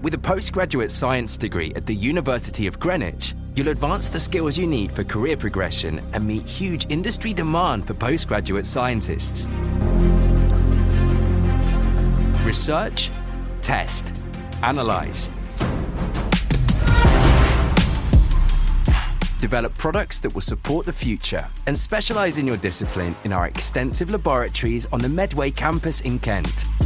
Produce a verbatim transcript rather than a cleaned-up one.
With a postgraduate science degree at the University of Greenwich, you'll advance the skills you need for career progression and meet huge industry demand for postgraduate scientists. Research, test, analyze. Develop products that will support the future and specialise in your discipline in our extensive laboratories on the Medway campus in Kent.